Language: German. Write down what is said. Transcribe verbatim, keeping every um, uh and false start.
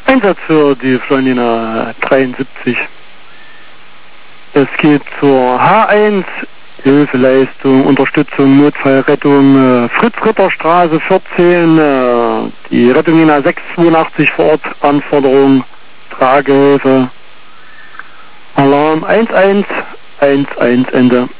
Einsatz für die Freundin dreiundsiebzig. Es geht zur H eins, Hilfeleistung, Unterstützung, Notfallrettung, äh, Fritz-Ritter-Straße vierzehn, äh, die Rettung in A sechs zweiundachtzig vor Ort, Anforderung, Tragehilfe, Alarm eins eins eins eins Ende.